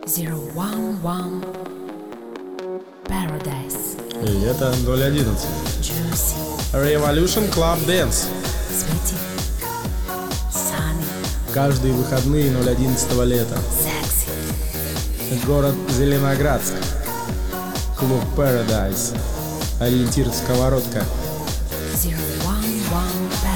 011 Paradise. И это 011. Juicy. Revolution Club Dance. Sweetie. Sunny. Каждые выходные 011 лета. Sexy. Город Зеленоградск. Клуб Paradise. Ориентир Сковородка. 011 Paradise.